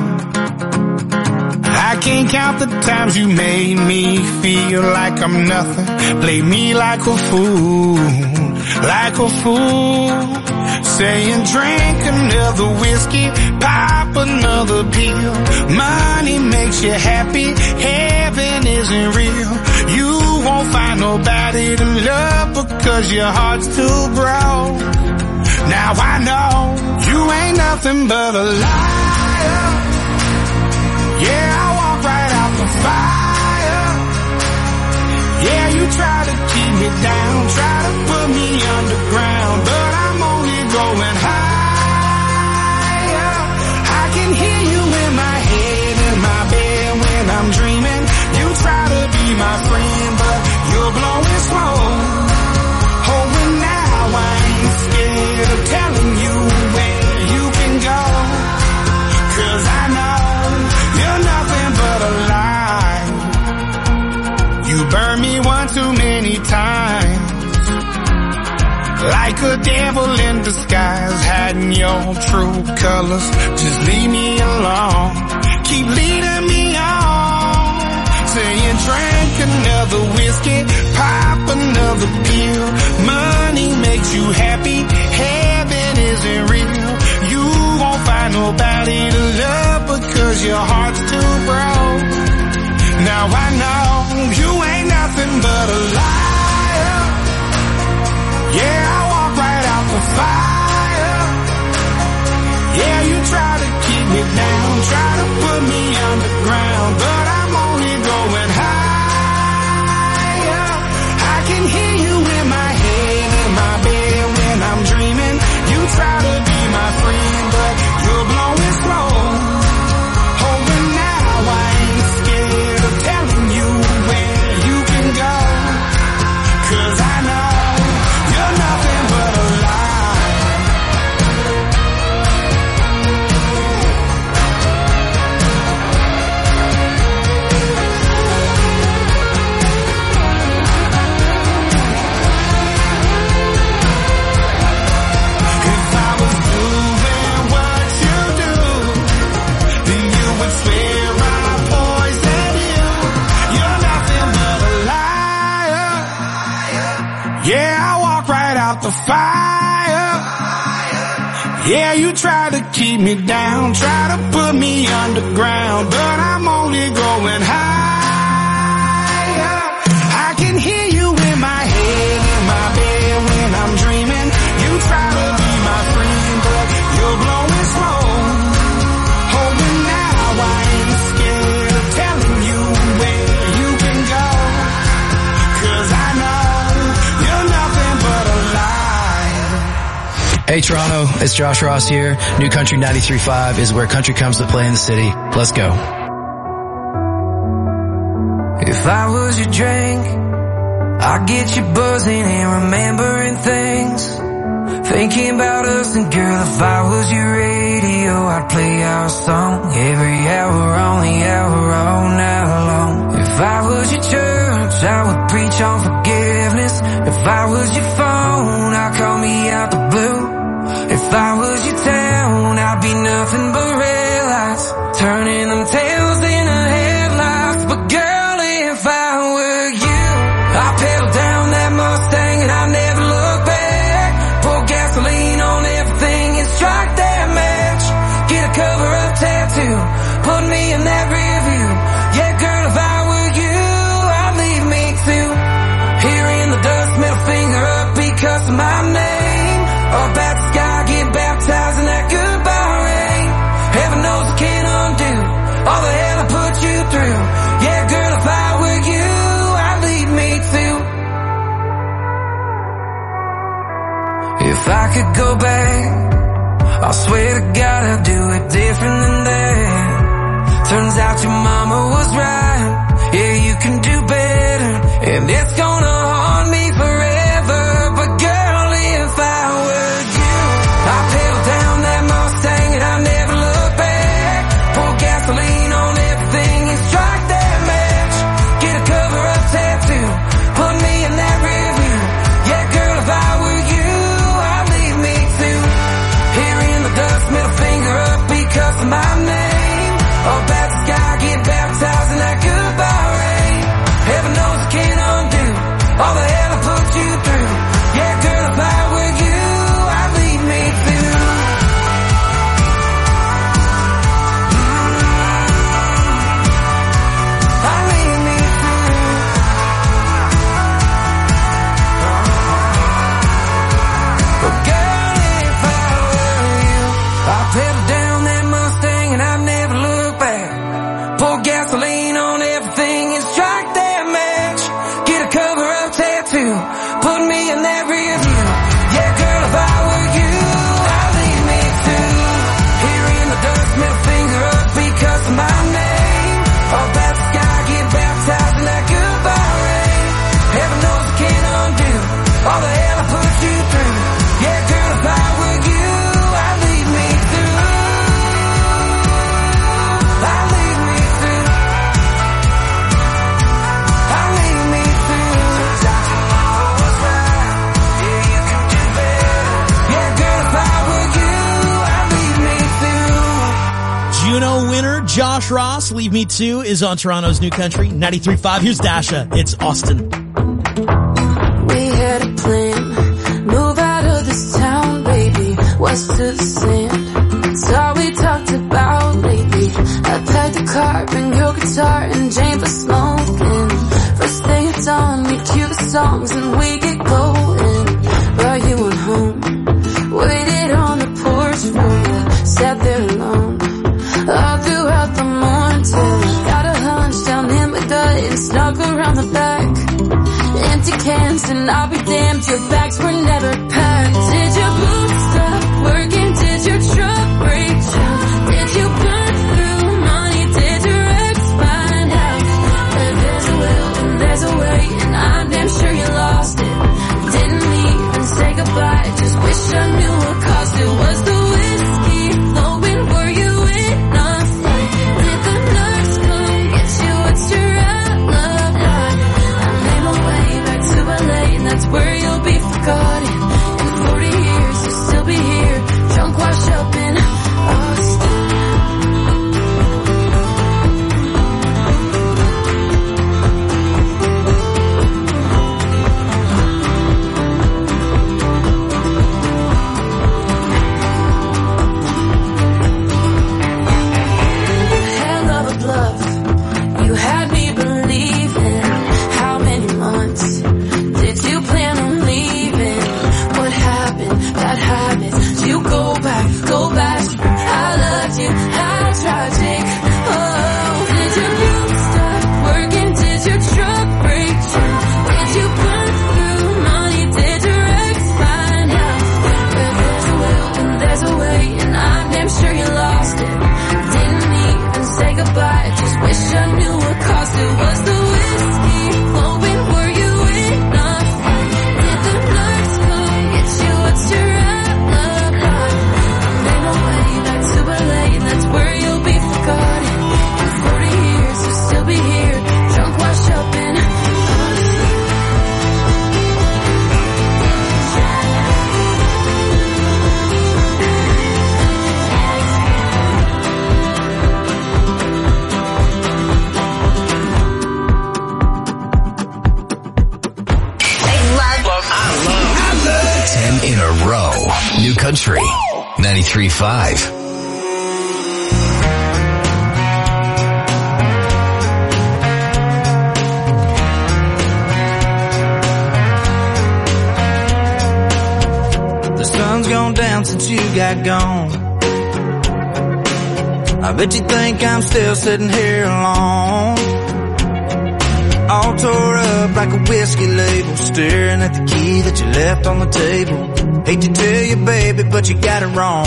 I can't count the times you made me feel like I'm nothing. Play me like a fool, like a fool. Saying drink another whiskey, pop another pill. Money makes you happy, heaven isn't real. You won't find nobody to love because your heart's too broke. Now I know you ain't nothing but a liar. Yeah, I walk right out the fire. Yeah, you try to keep me down, try to put me underground, but I'm only going higher. I can hear you in my head, in my bed when I'm dreaming. You try to be my friend, but you're blowing smoke. Oh, and now I ain't scared of telling you where you can go, 'cause I know you're nothing but a lie. You burned me one too many times, like a devil in disguise, hiding your true colors. Just leave me alone, keep leading me on, saying drink another whiskey, pop another pill. Money makes you happy, heaven isn't real. You won't find nobody to love because your heart's too broke. Now I know you ain't nothing but a liar. Yeah, I walk right out the fire. Yeah, I walked right out the fire. Yeah, you tried to keep me down, try to put me underground, but I'm only going higher. I can hear you in my head, in my bed when I'm dreaming. You try to be my friend, but you're blowing smoke. Oh, and now I ain't scared of telling you where you can go, 'cause I know you're nothing but a lie. Hey Toronto, it's Josh Ross here. New Country ninety-three point five is where country comes to play in the city. Let's go. If I was your drink, I'd get you buzzing and remembering things, thinking about us. And girl, if I was your radio, I'd play our song every hour on the hour all night long. If I was your church, I would preach on forgiveness. If I was your phone, I'd call me out the blue. If I was your town, I'd be nothing but red lights, turning them tails into headlights. But girl, if I were you, I'd pedal down that Mustang and I'd never look back. Pour gasoline on everything and strike that match. Get a cover-up tattoo, put me in that rear view. Yeah, girl, if I were you, I'd leave me too. Here in the dust, middle finger up because of my name. Up at the sky, get baptized in that goodbye rain. Heaven knows I can't undo all the hell I put you through. Yeah, girl, if I were you, I'd leave me too. If I could go back, I swear to God I'd do it different than that. Turns out your mama was right. Yeah, you can do better, and it's gonna haunt me forever. But girl, if I were you, I'd pedal down that Mustang and I'd never look back. Pour gasoline on everything and strike that match. Get a cover-up tattoo, put me in that rear view. Yeah, girl, if I were you, I'd leave me too. Here in the dust, middle finger up because of my name. Up at the sky, get baptized in that goodbye rain. Heaven knows I can't undo all the hell I put you through. Yeah, girl, if I were you, I'd leave me too. I'd leave me too. But girl, if I were you, I'd pedal down that Mustang and I'd never look back. Pour gasoline on everything and strike that match. Get a cover-up tattoo, put me in that rear view. Yeah, girl, if I were you, I'd leave me too. Here in the dust, middle finger up because of my name. Up at the sky, get baptized in that goodbye rain. Heaven knows I can't undo all the hell I put you through. Yeah, girl, if I were you, I'd leave me too. I'd leave me too. I'd leave me too. Turns out your mama was right. Yeah, you can do better. Yeah, girl, if I were you, I'd leave me too. Juno winner Josh Ross, Leave Me Too, is on Toronto's New Country ninety-three point five. Here's Dasha. It's Austin. We had a plan, move out of this town, baby, west to the sand. It's all we talked about lately. I packed the car, bring your guitar, and Jane for smoking. First thing at dawn, we cue the songs and we get going. Brought you on home, waited on the porch for you, sat there alone. All throughout the morning till I got a hunch down in my gut and snuck around the back. Empty cans and I'll be damned, your bags were never packed. Did your boots stop working? Did your truck break down? Did you burn through money? Did your ex find out? And there's a will and there's a way, and I'm damn sure you lost it. Didn't even say goodbye, just wish I knew what caused it. Was the whiskey flowing? Were you enough? Did the nurse come get you? What's your alibi? I made my way back to L A, and that's where you'll be forgotten. In forty years, you Country ninety-three point five. The sun's gone down since you got gone. I bet you think I'm still sitting here alone, all tore up like a whiskey label, staring at the key that you left on the table. Hate to tell you, baby, but you got it wrong.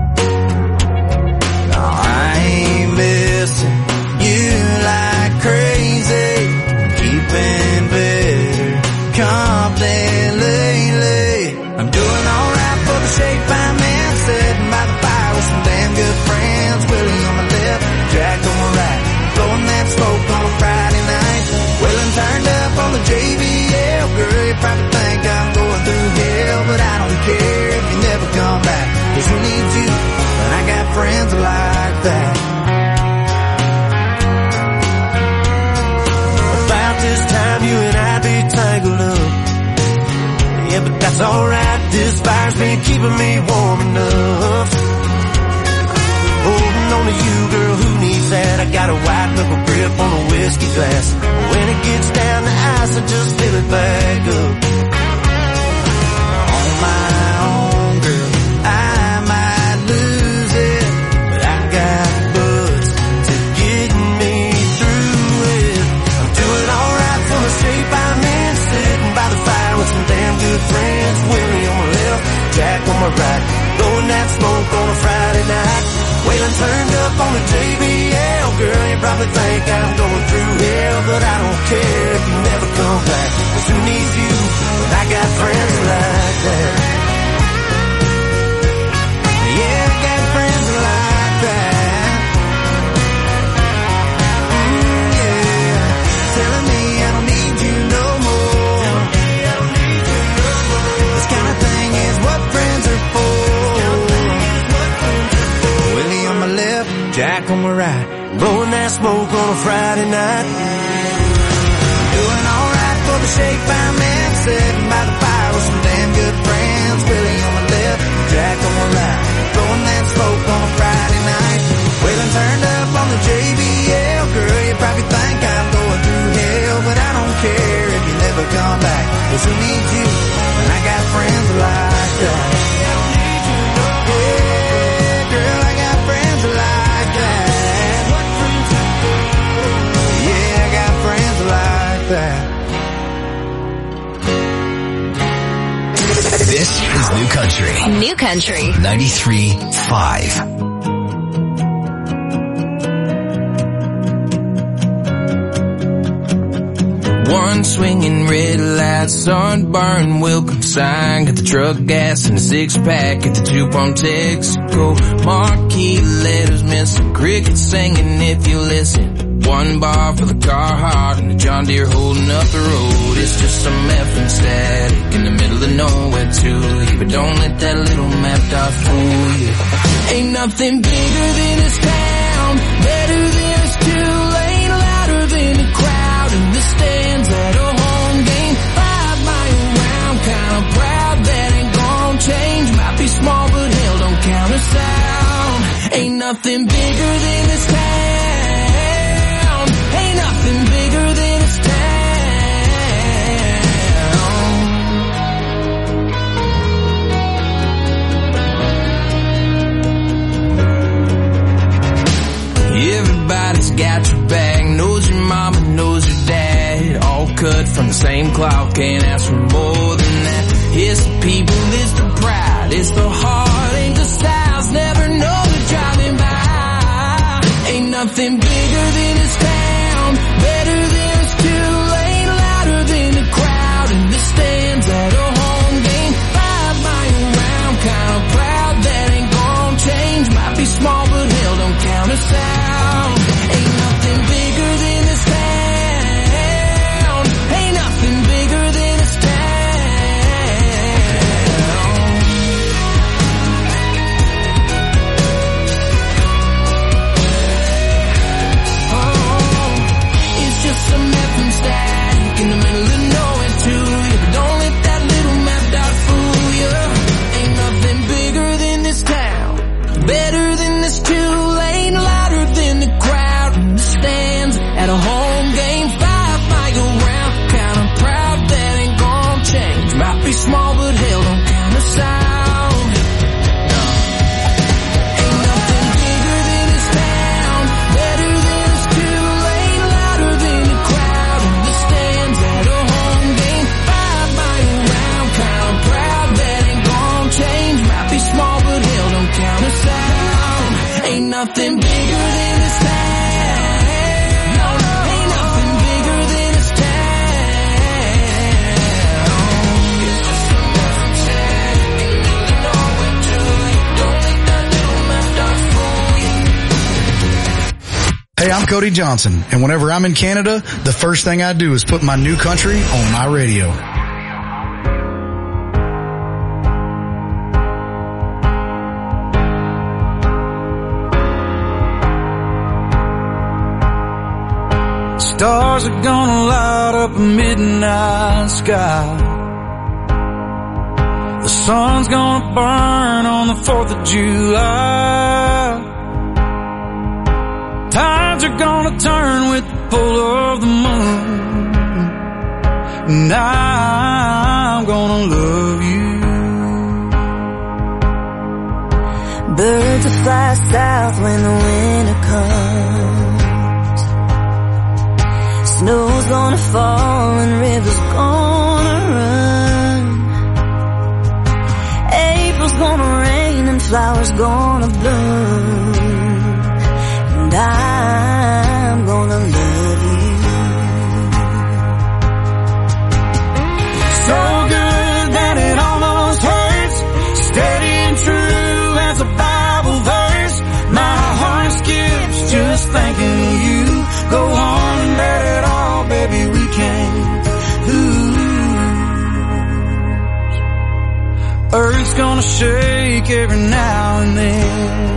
No, I ain't missing you like crazy, keeping better company lately. I'm doing alright for the shape I'm in, sitting by the fire with some damn good friends. Willie on my left, Jack on my right, blowing that smoke on a Friday night. Wheeling turned up on the J B L. Girl, you probably think I'm going through hell, but I don't care if you never come back, 'cause who needs you when I got friends like that? About this time you and I be tangled up, yeah, but that's alright. This fire's been keeping me warm enough. Holding on to you, girl, who needs that? I got a white knuckle grip on a whiskey glass. When it gets down to ice, I just fill it back up. On my own, girl, I might lose it, but I got buzz to get me through it. I'm doing alright for the shape I'm in, sitting by the fire with some damn good friends. Willie on my left, Jack on my right, blowing that smoke on a Friday night. Waylon turned up on the J B L. Girl, you probably think I'm going through hell, but I don't care if you never come back, 'cause who needs you when I got friends like that? Yeah, I got friends like that. Mm, yeah, telling me I don't need you no more. This kind of thing is what friends are for. Willie on my left, Jack on my right, blowing that smoke on a Friday night. Doing alright for the shape I'm in, sitting by the fire with some damn good friends. Willie on my left, Jack on my right, blowing that smoke on a Friday night. Waylon turned up on the J B L. Girl, you probably think I'm going through hell, but I don't care if you never come back, 'cause who needs you when I got friends like that? This is New Country. New Country ninety-three point five. One swinging red light, sunburn, welcome sign. Got the truck gas and a six pack at the two pump Texaco. Marquee letters, Mister Cricket singing if you listen. One bar for the Carhartt and the John Deere holding up the road. It's just some effing static in the middle of nowhere to you, but don't let that little map dot fool you. Ain't nothing bigger than this town, better than this two-lane, louder than a crowd in the stands at a home game. Five mile round, kinda proud that ain't gonna change. Might be small, but hell, don't count us out. Ain't nothing bigger than this town. Ain't nothing bigger than this town. Everybody's got your back, knows your mama, knows your dad. All cut from the same cloth, can't ask for more than that. It's the people, it's the pride, it's the heart, ain't the styles, never know they're driving by. Ain't nothing bigger than this town, better than this two-lane, louder than the crowd in the stands at a home game. Five mile round, kinda proud that ain't gonna change. Might be small, but hell, don't count us out. Ain't nothing bigger than this town. Ain't nothing bigger than this town. Oh, it's just Might be small, but hell don't count us out. Ain't nothing bigger than this town, better than this Kool-Aid, louder than the crowd in the stands at a home game. Five mile round, kind of proud that ain't gon' change. Might be small, but hell don't count us out. Ain't nothing bigger than this town. No, no, ain't nothing bigger than this town. Hey, I'm Cody Johnson, and whenever I'm in Canada, the first thing I do is put my new country on my radio. Stars are gonna light up a midnight sky. The sun's gonna burn on the fourth of July. Tides are gonna turn with the pull of the moon. And I'm gonna love you. Birds will fly south when the winter comes. Snow's gonna fall and rivers gonna run. April's gonna rain and flowers gonna bloom. And I'm gonna love you. So good that it almost hurts. Steady and true as a Bible verse. My heart skips just thinking of you. Go on and let it all, baby, we can't lose. Earth's gonna shake every now and then.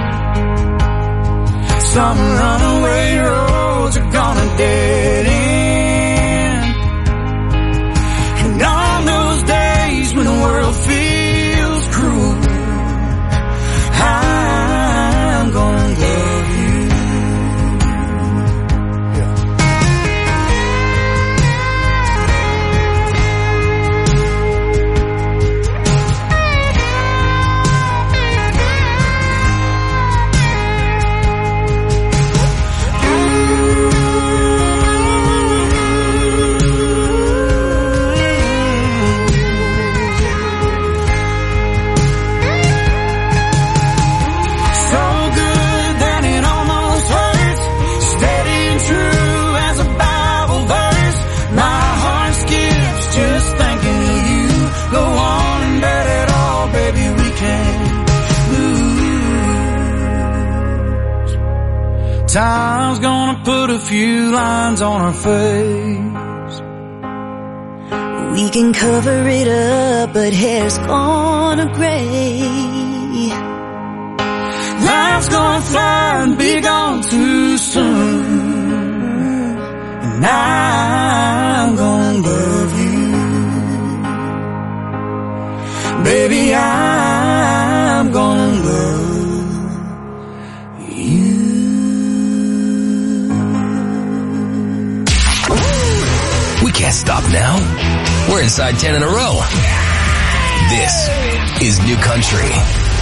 Some runaway roads are gonna dead end. And on those days when the world feels cruel, I'm gonna love you. Time's gonna put a few lines on our face. We can cover it up, but hair's gonna gray. Life's gonna fly and be gone too soon. And I'm gonna love you. Baby, I'm gonna love you. We can't stop now. We're inside ten in a row. This is New Country.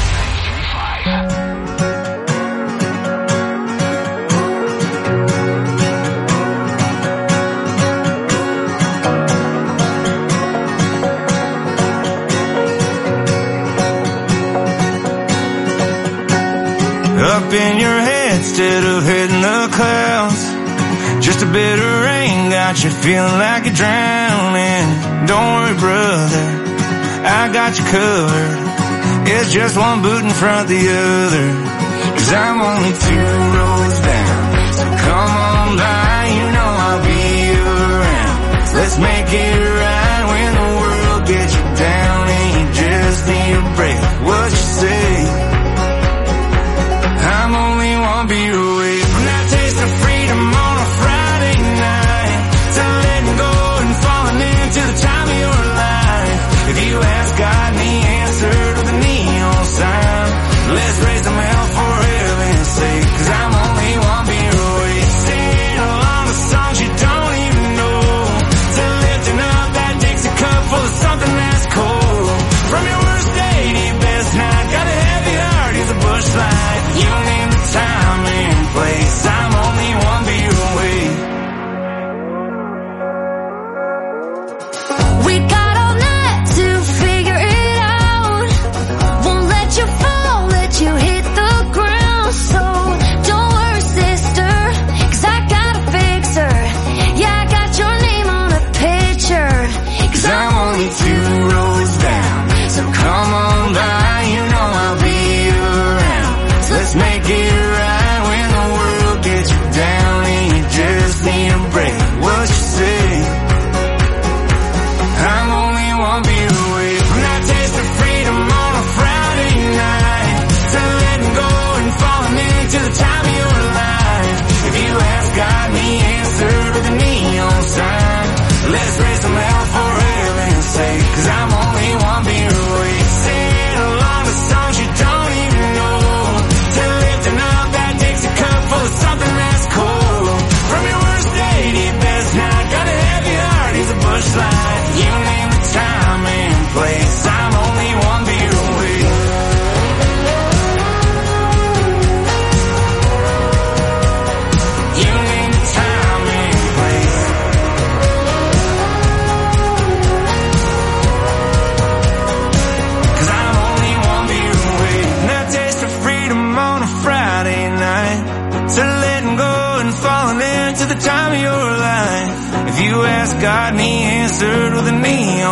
Up in your head instead of hitting the clouds. Just a bit of rain got you feeling like you're drowning. Don't worry, brother, I got you covered. It's just one boot in front of the other. Cause I'm only two rows down. So come on by, you know I'll be around. Let's make it right when the world gets you down and you just need a break. What you say? I'm only one beer away from that taste of freedom on a Friday night. To letting go and falling into the time of your life. If you ask God and He answered with a neon sign, let's raise them hell for heaven's sake. Cause I'm only one beer away. Singing along the songs you don't even know. To lifting up that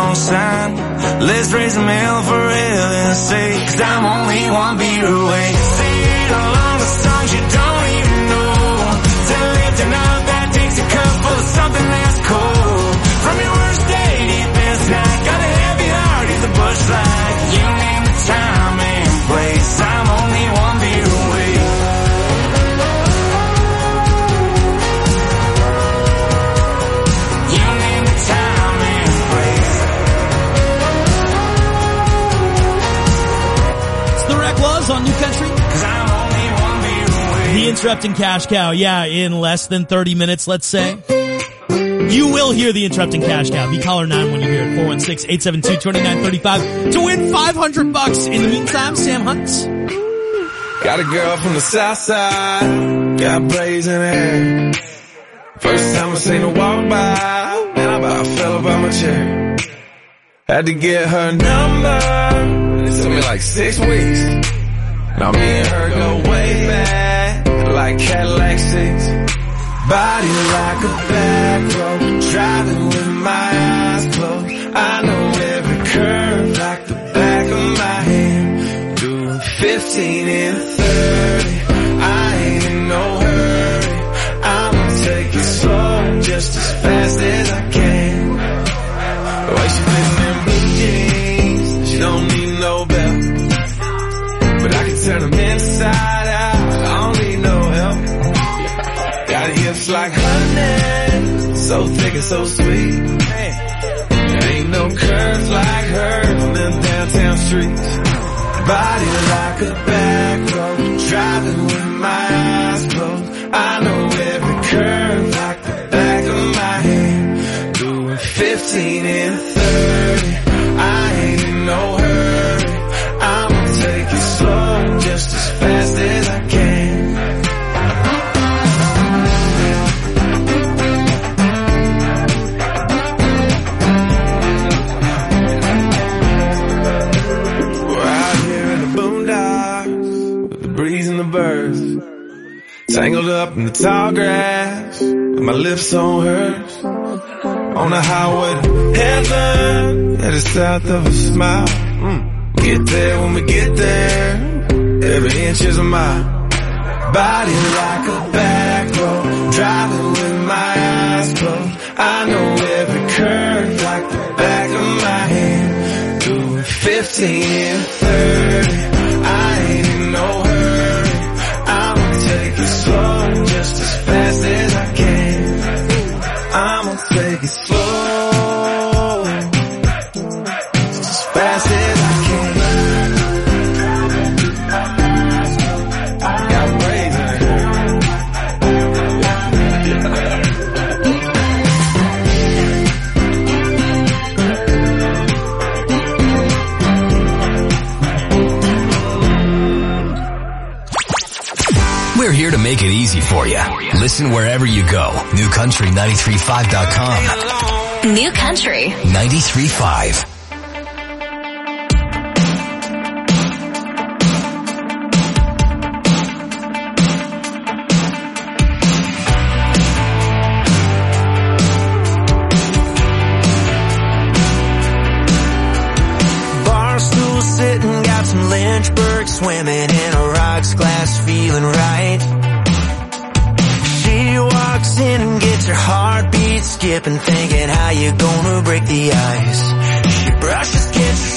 don't sign. Let's raise a mail for heaven's sake, 'cause I'm only one beer away. Sing along the songs you don't even know. To lift another that takes a cup full of something that's cold. From your worst day to your best night, got a heavy heart, it's a bush light. You name the time and place, I'm only one beer away. You name the time and place. It's the Recklas on New Country. 'Cause I'm only one beer away. The Interrupting Cash Cow, yeah, in less than thirty minutes, let's say. You will hear the Interrupting Cash Cow. Be caller nine when you hear it. four one six, eight seven two, two nine three five to win five hundred bucks. In the meantime, Sam Hunt. Got a girl from the south side, got blazing hair. First time I seen her walk by, man, I about fell up out my chair. Had to get her number, it took me like six weeks. Now me and her go way back, like Cadillac seats. Body like a back road, driving with my eyes closed. I know every curve like the back of my hand. Doing fifteen and thirty, I ain't in no hurry. I'ma take it slow, just as fast as I can. The way she fits in blue jeans, she don't need no belt. But I can turn them inside out, I don't need no help. Got hips like honey, so thick and so sweet. There ain't no curves like hers on them downtown streets. Body like a back road, driving with my eyes closed. I know every curve like the back of my hand. Doing fifteen and thirty, I ain't in no hurry. I'ma take it slow, just as fast as I can. Breeze and the birds, tangled up in the tall grass, with my lips on hers. On the highway to heaven, headed south of a smile. Mm. Get there when we get there, every inch is a mile. Body like a back road, driving with my eyes closed. I know every curve like the back of my hand. Doing fifteen and thirty, I ain't in no hurry. Take it slow, just as fast as I can. I'ma take it slow, just as fast as I can. Got brazen. We're here to make it easy for you. Listen wherever you go. new country nine three five dot com. New Country ninety-three point five. Barstool sitting, got some Lynchburg swimming in a rocks glass, feeling right. She walks in and gets her heartbeat skipping, thinking how you gonna break the ice. She brushes, gets